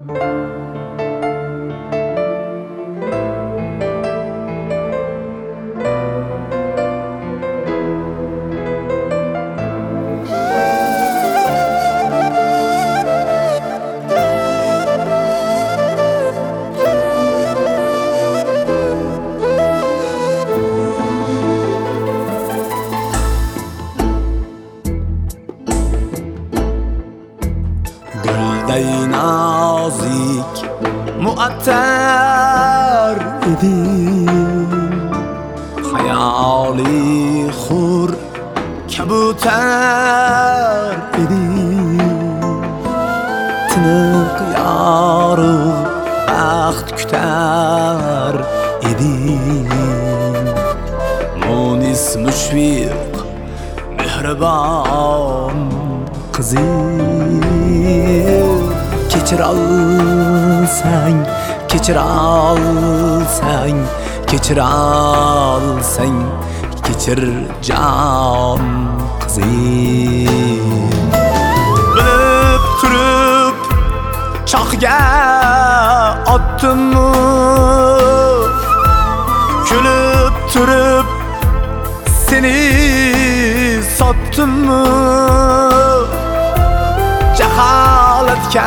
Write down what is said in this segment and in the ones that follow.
Gulday nazik muattar edin, hayali xur kabutar edin. Tiniq yorug' baxt kutar edin. Munis mushfiq mehribon qizing. Kechir olsang, kechir olsang, kechir olsang, kechir jon qizim. Bilib turib choqga otdimmi, kulib turib seni sotdimmi? Jaholatga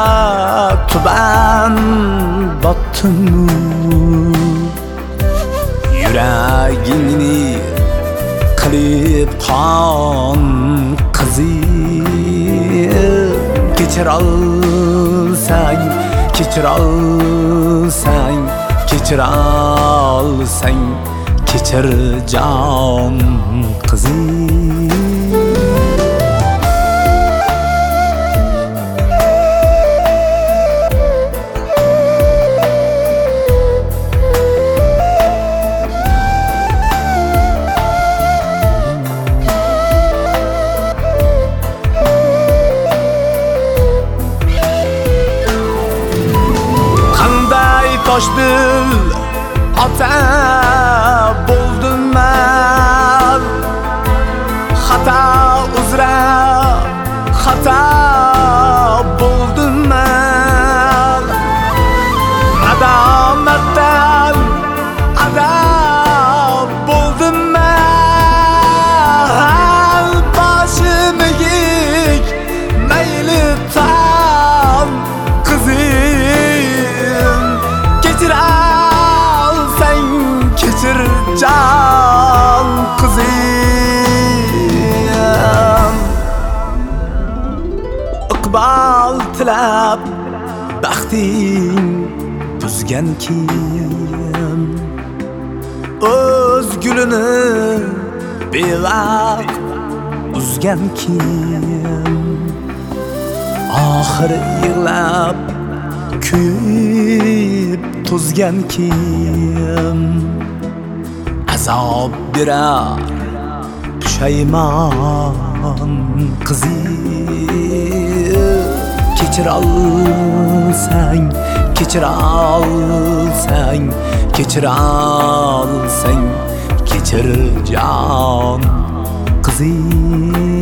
tuban botdimmi? Yuragingni qilib qon qizim. Kechir olsang, kechir olsang, kechir olsang, kechir jon qizim. Toşdil ota bo'ldim men, xato uzra xato bo'ldim men. Adomatdan adob bo'ldim men. Boshimga yek mayli tam qizim. Kechir olsang, kechir jon qizim. Iqbol tilab baxting buzgan kim? O'z gulini bevaqt uzgan kim? Oxir yig'lab kuyib to'zgan kim? Azob berar pushaymon qizim. Kechir olsang, kechir olsang, kechir olsang, kechir jon qizim.